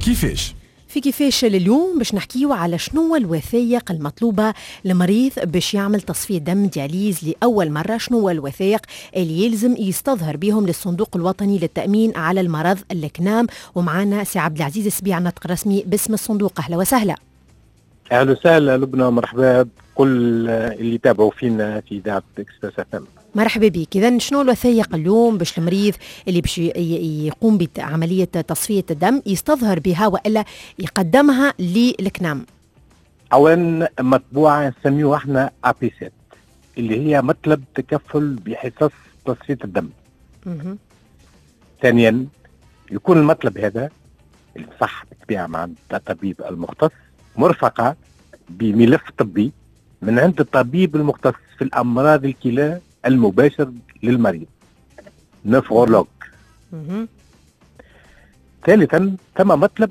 كيفاش؟ في كيفاش لليوم باش نحكيو على شنو الوثائق المطلوبة لمريض باش يعمل تصفية دم دياليز لأول مرة. شنو الوثائق اللي يلزم يستظهر بهم للصندوق الوطني للتأمين على المرض الكنام. ومعنا سي عبد العزيز السبيع الناطق الرسمي باسم الصندوق. أهلا وسهلا. أهلا وسهلا لبنى، مرحبا بكل اللي تابعوا فينا في إذاعة إكسبريس FM. مرحبا بك. إذن شنو الوثائق اليوم باش المريض اللي باش يقوم بعملية تصفية الدم يستظهر بها وإلا يقدمها للكنام؟ أولا مطبوعة نسميوها احنا APSET اللي هي مطلب تكفل بحصص تصفية الدم. ثانيا يكون المطلب هذا صح بالطبيعة مع الطبيب المختص مرفقة بملف طبي من عند الطبيب المختص في الأمراض الكلى المباشر للمريض، نفرولوج. ثالثا ثم مطلب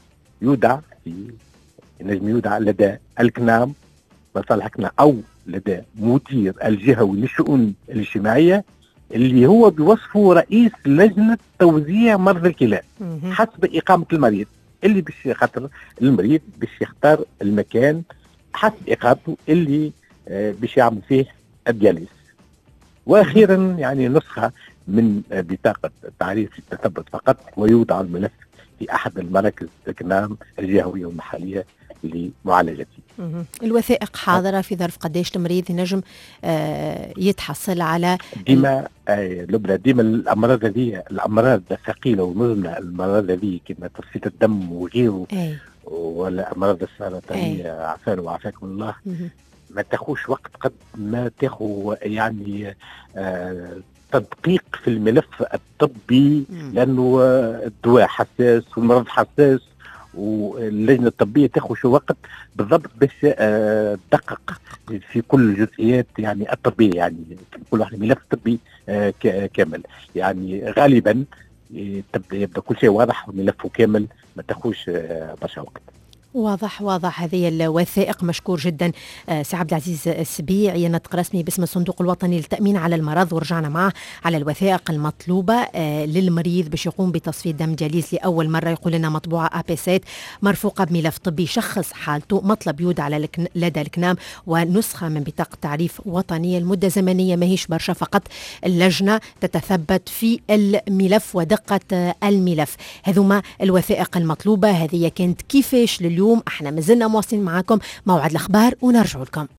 ينجم يودع لدى الكنام مصالح الكنام أو لدى مدير الجهوي للشؤون الاجتماعية اللي هو بوصفه رئيس لجنة توزيع مرضى الكلى حسب إقامة المريض، اللي باش خاطر المريض باش يختار المكان حسب إقامته اللي باش يعمل فيه الدياليز. واخيرا يعني نسخه من بطاقه تعريف التثبت فقط، ويوضع الملف في احد المراكز الكنام الجهويه والمحليه لمعالجته. الوثائق حاضره في ظرف قداش المريض ينجم يتحصل على ديما لبنى ديما الامراض هذه الامراض الثقيله والمزمنه، الامراض هذه كما تصفيه الدم وغيره ولا امراض السرطانيه عافانا وعافاكم الله ما تاخوش وقت قد ما تاخو يعني تدقيق في الملف الطبي، لأنه الدواء حساس والمرض حساس واللجنة الطبية تاخو شو وقت بالضبط باش تدقق في كل الجزئيات يعني الطبية، يعني كل واحد ملف طبي كامل. يعني غالبا يبدأ كل شيء واضح وملفه كامل ما تاخوش برشا وقت. واضح هذه الوثائق. مشكور جدا سي عبد العزيز السبيع ناطق رسمي باسم الصندوق الوطني للتأمين على المرض. ورجعنا معه على الوثائق المطلوبة للمريض باش يقوم بتصفية دم دياليز لأول مرة. يقول لنا مطبوعة APSET مرفوقة بملف طبي شخص حالته، مطلب يودع لدى الكنام، ونسخة من بطاقة تعريف وطنية. المدة زمنية ماهيش برشا، فقط اللجنة تتثبت في الملف ودقة الملف. هذوما الوثائق المطلوبة. هذه كانت كيفاش لليوم. احنا مازلنا مواصلين معاكم موعد الأخبار ونرجع لكم.